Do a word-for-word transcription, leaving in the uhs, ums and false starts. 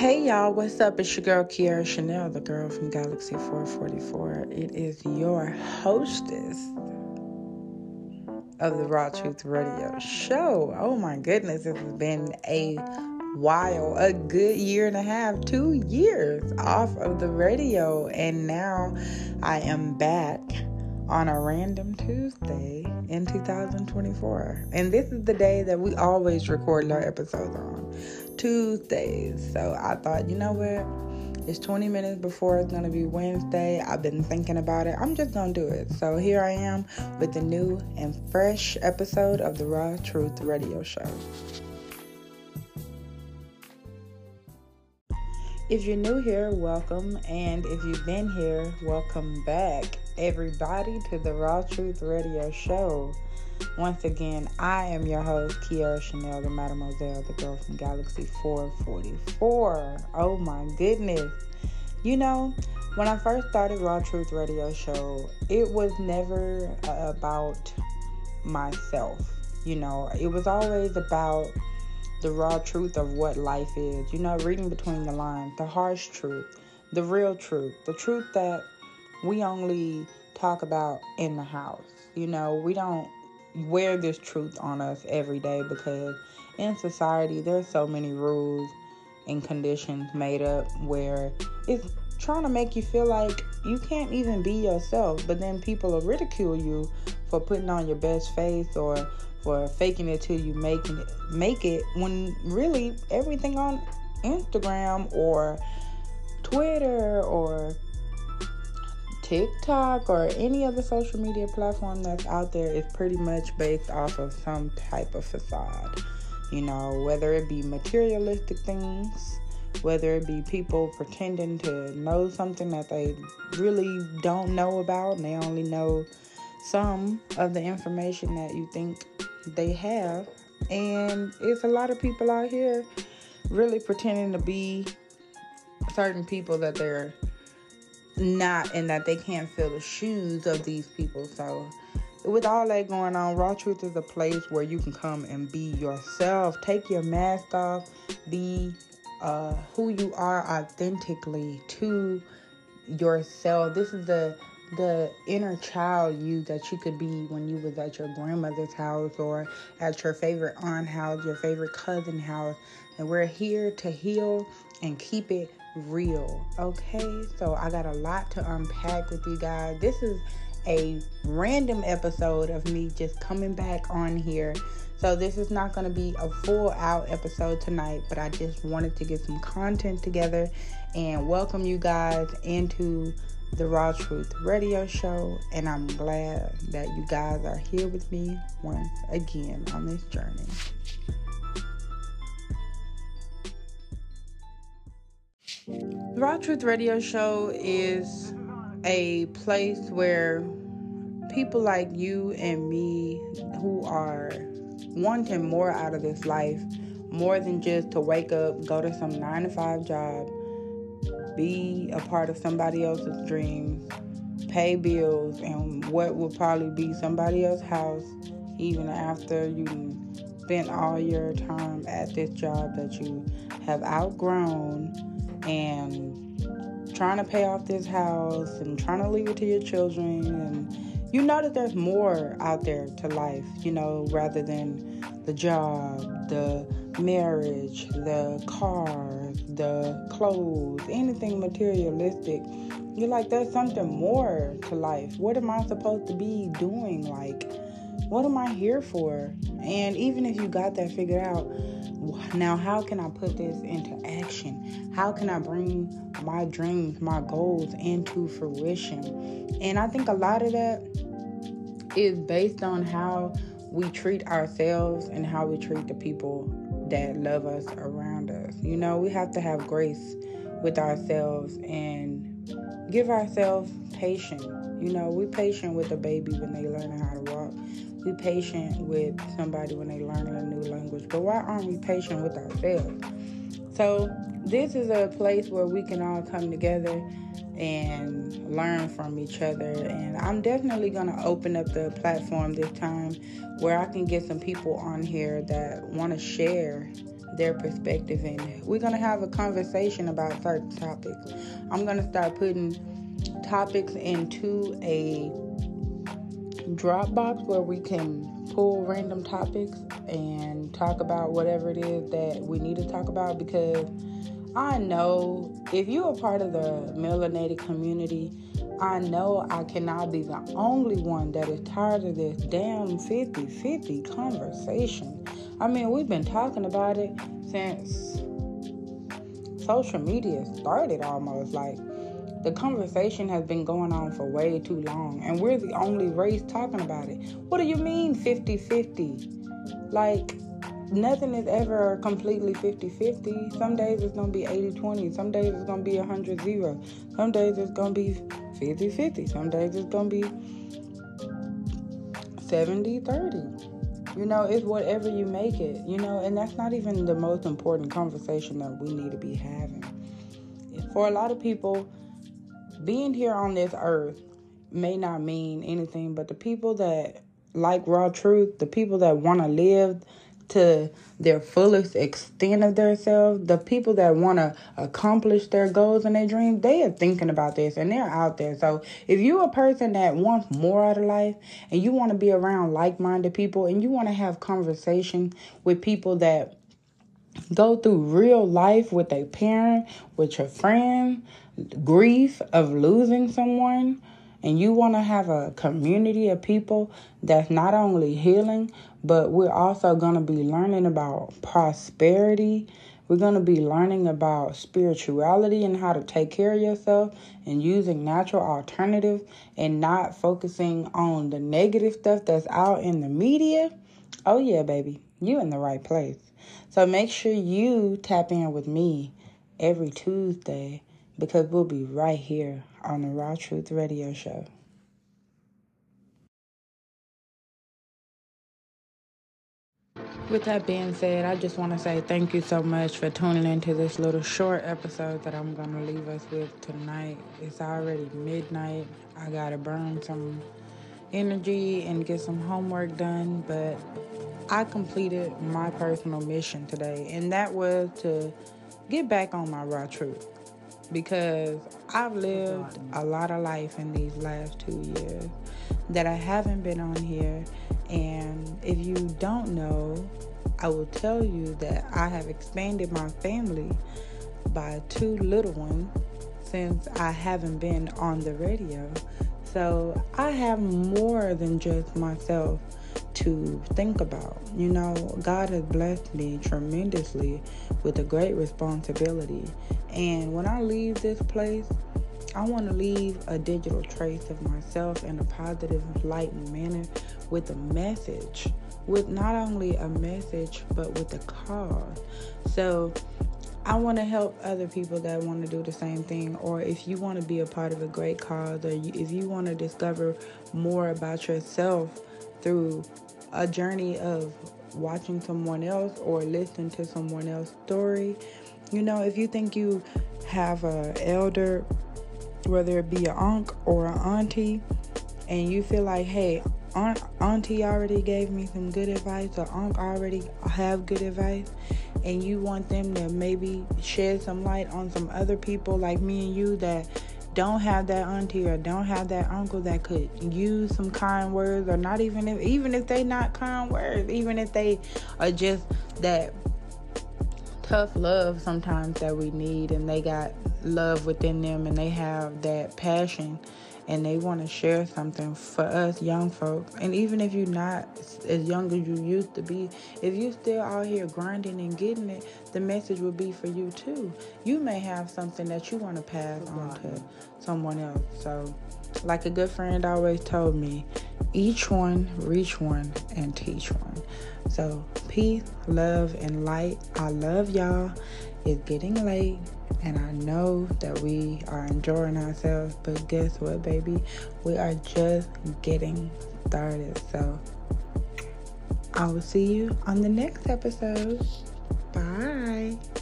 Hey y'all, what's up? It's your girl Kiara Chanel, the girl from Galaxy four forty-four. It is your hostess of the Raw Truth Radio Show. Oh my goodness, it has been a while, a good year and a half, two years off of the radio, and now I am back on a random Tuesday in two thousand twenty-four. And this is the day that we always record our episodes on, Tuesdays. So I thought, you know what? It's twenty minutes before it's going to be Wednesday. I've been thinking about it. I'm just going to do it. So here I am with the new and fresh episode of the Raw Truth Radio Show. If you're new here, welcome. And if you've been here, welcome back, everybody, to the Raw Truth Radio Show. Once again, I am your host, Kiara Chanel, the Mademoiselle, the girl from Galaxy four forty-four. Oh my goodness. You know, when I first started Raw Truth Radio Show, it was never uh, about myself. You know, it was always about the raw truth of what life is. You know, reading between the lines, the harsh truth, the real truth, the truth that we only talk about in the house. You know, we don't wear this truth on us every day because in society there's so many rules and conditions made up where it's trying to make you feel like you can't even be yourself, but then people will ridicule you for putting on your best face or for faking it till you make it, make it when really everything on Instagram or Twitter or TikTok or any other social media platform that's out there is pretty much based off of some type of facade. You know, whether it be materialistic things, whether it be people pretending to know something that they really don't know about and they only know some of the information that you think they have. And it's a lot of people out here really pretending to be certain people that they're not, and that they can't fill the shoes of these people. So with all that going on, Raw Truth is a place where you can come and be yourself. Take your mask off. Be uh, who you are authentically to yourself. This is the the inner child you that you could be when you was at your grandmother's house or at your favorite aunt house, your favorite cousin house. And we're here to heal and keep it real. Okay, so I got a lot to unpack with you guys. This is a random episode of me just coming back on here. So this is not going to be a full out episode tonight, but I just wanted to get some content together and welcome you guys into the Raw Truth Radio Show. And I'm glad that you guys are here with me once again on this journey. The Raw Truth Radio Show is a place where people like you and me who are wanting more out of this life, more than just to wake up, go to some nine to five job, be a part of somebody else's dreams, pay bills, and what will probably be somebody else's house, even after you spent all your time at this job that you have outgrown, and trying to pay off this house and trying to leave it to your children. And you know that there's more out there to life, you know, rather than the job, the marriage, the cars, the clothes, anything materialistic. You're like, there's something more to life. What am I supposed to be doing? Like, what am I here for? And even if you got that figured out, now how can I put this into action? How can I bring my dreams, my goals into fruition? And I think a lot of that is based on how we treat ourselves and how we treat the people that love us around us. You know, we have to have grace with ourselves and give ourselves patience. You know, we're patient with a baby when they learn how to walk. We're patient with somebody when they learn a new language. But why aren't we patient with ourselves? So this is a place where we can all come together and learn from each other. And I'm definitely going to open up the platform this time where I can get some people on here that want to share their perspective, and we're going to have a conversation about certain topics. I'm going to start putting topics into a Dropbox where we can pull random topics and talk about whatever it is that we need to talk about, because I know if you're a part of the melanated community, I know I cannot be the only one that is tired of this damn fifty-fifty conversation. I mean, we've been talking about it since social media started almost. Like, the conversation has been going on for way too long, and we're the only race talking about it. What do you mean fifty-fifty? Like, nothing is ever completely fifty-fifty. Some days it's going to be eighty-twenty. Some days it's going to be one hundred zero. Some days it's going to be fifty-fifty. Some days it's going to be seventy thirty. You know, it's whatever you make it, you know, and that's not even the most important conversation that we need to be having. For a lot of people, being here on this earth may not mean anything, but the people that like raw truth, the people that want to live to their fullest extent of themselves, the people that want to accomplish their goals and their dreams, they are thinking about this and they're out there. So if you're a person that wants more out of life and you want to be around like-minded people and you want to have conversation with people that go through real life with a parent, with your friend, grief of losing someone, and you want to have a community of people that's not only healing, but we're also going to be learning about prosperity. We're going to be learning about spirituality and how to take care of yourself and using natural alternatives and not focusing on the negative stuff that's out in the media. Oh yeah, baby, you in the right place. So make sure you tap in with me every Tuesday, because we'll be right here on the Raw Truth Radio Show. With that being said, I just want to say thank you so much for tuning into this little short episode that I'm going to leave us with tonight. It's already midnight. I got to burn some energy and get some homework done, but I completed my personal mission today, and that was to get back on my raw truth, because I've lived a lot of life in these last two years that I haven't been on here. And if you don't know, I will tell you that I have expanded my family by two little ones since I haven't been on the radio. So I have more than just myself to think about. You know, God has blessed me tremendously with a great responsibility. And when I leave this place, I want to leave a digital trace of myself in a positive, enlightened manner with a message. With not only a message, but with a cause. So I want to help other people that want to do the same thing. Or if you want to be a part of a great cause, or if you want to discover more about yourself through a journey of watching someone else or listening to someone else's story. You know, if you think you have an elder, whether it be an uncle or an auntie, and you feel like, hey, aunt, auntie already gave me some good advice, or uncle already have good advice, and you want them to maybe shed some light on some other people like me and you that don't have that auntie or don't have that uncle that could use some kind words, or not even if even if they not kind words, even if they are just that tough love sometimes that we need, and they got love within them and they have that passion and they want to share something for us young folks. And even if you're not as young as you used to be, if you still out here grinding and getting it, the message will be for you too. You may have something that you want to pass on to someone else. So like a good friend always told me, each one, reach one, and teach one. So peace, love, and light. I love y'all. It's getting late, and I know that we are enjoying ourselves, but guess what, baby? We are just getting started. So I will see you on the next episode. Bye.